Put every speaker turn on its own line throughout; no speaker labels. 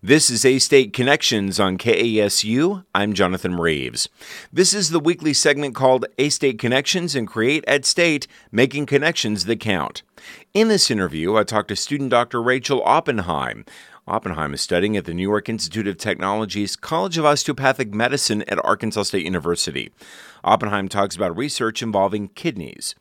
This is A-State Connections on KASU. I'm Jonathan Reeves. This is the weekly segment called A-State Connections and Create at State, Making Connections That Count. In this interview, I talked to student Dr. Rachel Oppenheim. Oppenheim is studying at the New York Institute of Technology's College of Osteopathic Medicine at Arkansas State University. Oppenheim talks about research involving kidneys.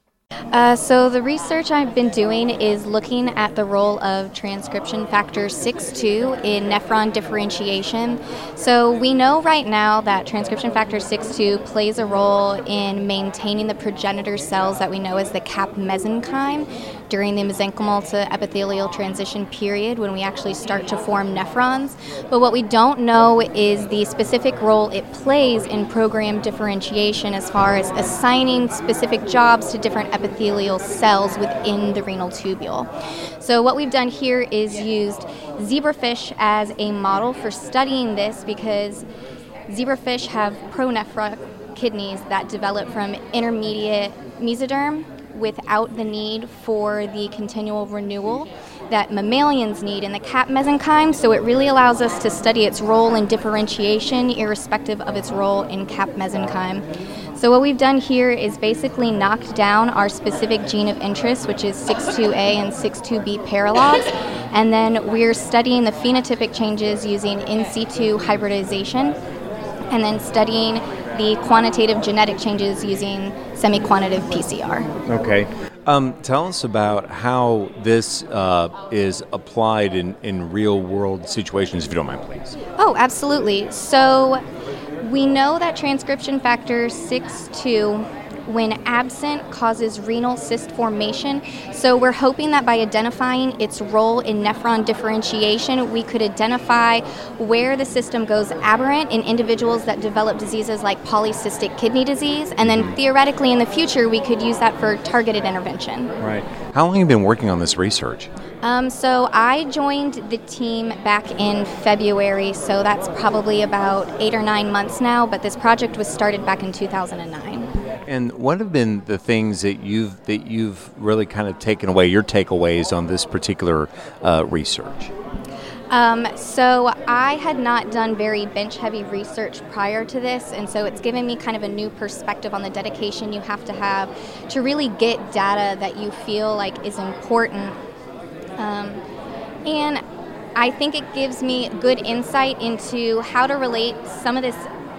So the research I've been doing is looking at the role of transcription factor 6-2 in nephron differentiation. So we know right now that transcription factor 6-2 plays a role in maintaining the progenitor cells that we know as the cap mesenchyme during the mesenchymal to epithelial transition period when we actually start to form nephrons. But what we don't know is the specific role it plays in program differentiation as far as assigning specific jobs to different epithelial cells within the renal tubule. So what we've done here is used zebrafish as a model for studying this because zebrafish have pronephrotic kidneys that develop from intermediate mesoderm without the need for the continual renewal that mammalians need in the cap mesenchyme, so it really allows us to study its role in differentiation irrespective of its role in cap mesenchyme. So what we've done here is basically knocked down our specific gene of interest, which is 6-2A and 6-2B paralogs, and then we're studying the phenotypic changes using in situ hybridization, and then studying the quantitative genetic changes using semi-quantitative PCR.
Okay. Tell us about how this is applied in real-world situations, if you don't mind, please.
Oh, absolutely. So we know that transcription factor 6-2, when absent, causes renal cyst formation. So we're hoping that by identifying its role in nephron differentiation, we could identify where the system goes aberrant in individuals that develop diseases like polycystic kidney disease, and then theoretically in the future we could use that for targeted intervention.
Right. How long have you been working on this research?
So I joined the team back in February, so that's probably about 8 or 9 months now, but this project was started back in 2009.
And what have been the things that you've really kind of taken away, your takeaways on this particular research?
So I had not done very bench-heavy research prior to this, and so it's given me kind of a new perspective on the dedication you have to really get data that you feel like is important. And I think it gives me good insight into how to relate some of this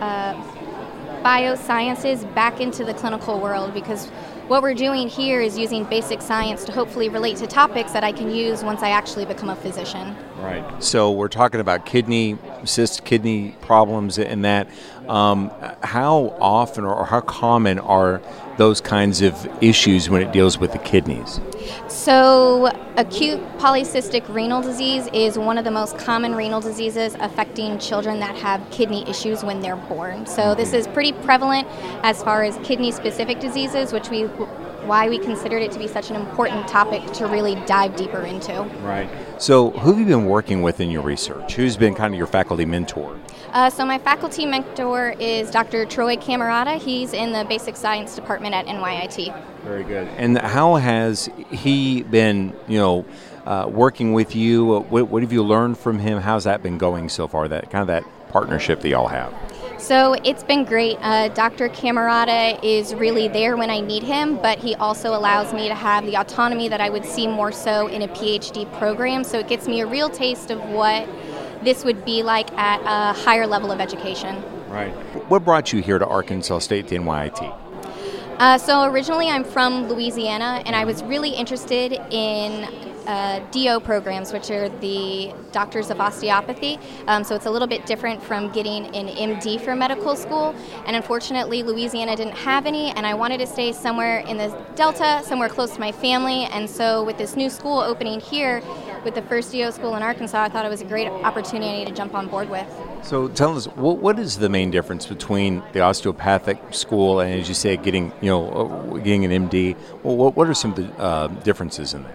biosciences back into the clinical world, because what we're doing here is using basic science to hopefully relate to topics that I can use once I actually become a physician.
Right. So we're talking about kidney problems and that. How often or how common are those kinds of issues when it deals with the kidneys?
So acute polycystic renal disease is one of the most common renal diseases affecting children that have kidney issues when they're born. So this is pretty prevalent as far as kidney-specific diseases, why we considered it to be such an important topic to really dive deeper into.
Right. So who have you been working with in your research? Who's been kind of your faculty mentor?
So my faculty mentor is Dr. Troy Camerata. He's in the basic science department at NYIT.
Very good. And how has he been, working with you? What have you learned from him? How's that been going so far, that partnership that y'all have?
So it's been great. Dr. Camerata is really there when I need him, but he also allows me to have the autonomy that I would see more so in a PhD program. So it gets me a real taste of what this would be like at a higher level of education.
Right. What brought you here to Arkansas State, to NYIT?
So originally I'm from Louisiana, and I was really interested in DO programs, which are the Doctors of Osteopathy. So it's a little bit different from getting an MD for medical school. And unfortunately, Louisiana didn't have any, and I wanted to stay somewhere in the Delta, somewhere close to my family. And so with this new school opening here, with the first DO school in Arkansas, I thought it was a great opportunity to jump on board with.
So tell us, what is the main difference between the osteopathic school and, as you say, getting an MD? Well, what are some of the differences in that?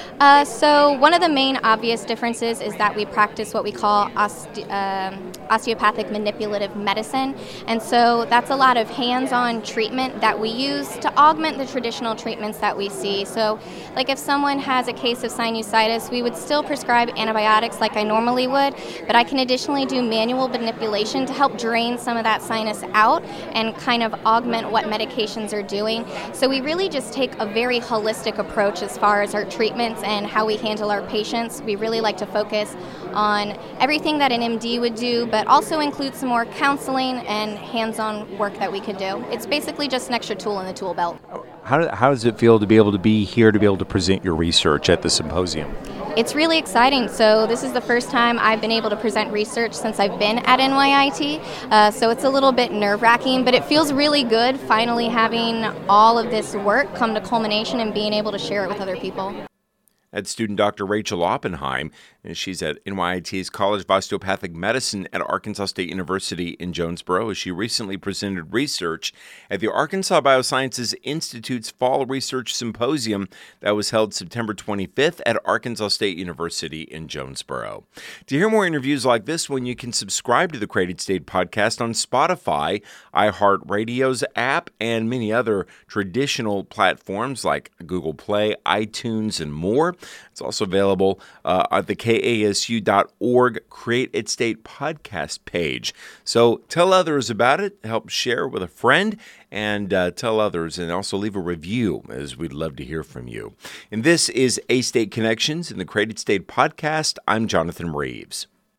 So one of the main obvious differences is that we practice what we call osteopathic manipulative medicine, and so that's a lot of hands-on treatment that we use to augment the traditional treatments that we see. So like if someone has a case of sinusitis, we would still prescribe antibiotics like I normally would, but I can additionally do manual manipulation to help drain some of that sinus out and kind of augment what medications are doing. So we really just take a very holistic approach as far as our treatments and how we handle our patients. We really like to focus on everything that an MD would do, but also include some more counseling and hands-on work that we could do. It's basically just an extra tool in the tool belt.
How does it feel to be able to be here to be able to present your research at the symposium?
It's really exciting. So this is the first time I've been able to present research since I've been at NYIT. So it's a little bit nerve-wracking, but it feels really good finally having all of this work come to culmination and being able to share it with other people.
That's student Dr. Rachel Oppenheim, and she's at NYIT's College of Osteopathic Medicine at Arkansas State University in Jonesboro. She recently presented research at the Arkansas Biosciences Institute's Fall Research Symposium that was held September 25th at Arkansas State University in Jonesboro. To hear more interviews like this one, you can subscribe to the Created State podcast on Spotify, iHeartRadio's app, and many other traditional platforms like Google Play, iTunes, and more. It's also available at the KASU.org Create at State podcast page. So tell others about it, help share with a friend, and tell others, and also leave a review, as we'd love to hear from you. And this is A-State Connections in the Created State podcast. I'm Jonathan Reeves.